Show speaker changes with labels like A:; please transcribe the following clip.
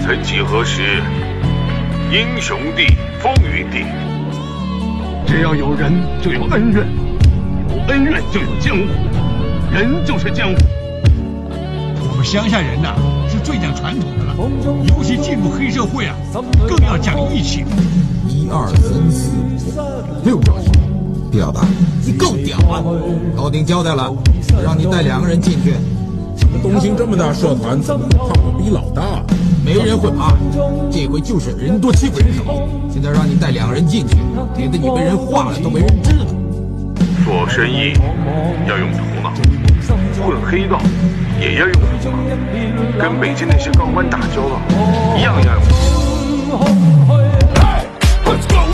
A: 曾几何时，英雄地，风云地。只要有人，就有恩怨；有恩怨，就有江湖。人就是江湖。
B: 我们乡下人呐，是最讲传统的了，尤其进入黑社会啊，更要讲义气。
C: 1、2、3、4、5，6个人，屌吧？你够屌啊！老丁交代了，让你带2个人进去。
D: 东兴这么大社团，怎么怕我逼老大？
C: 没人会怕，这回就是人多欺负人少。现在让你带2个人进去，免得你被人化了都没人知道。
A: 做生意要用头脑，混黑道也要用头脑，跟北京那些高官打交道一样要用头脑。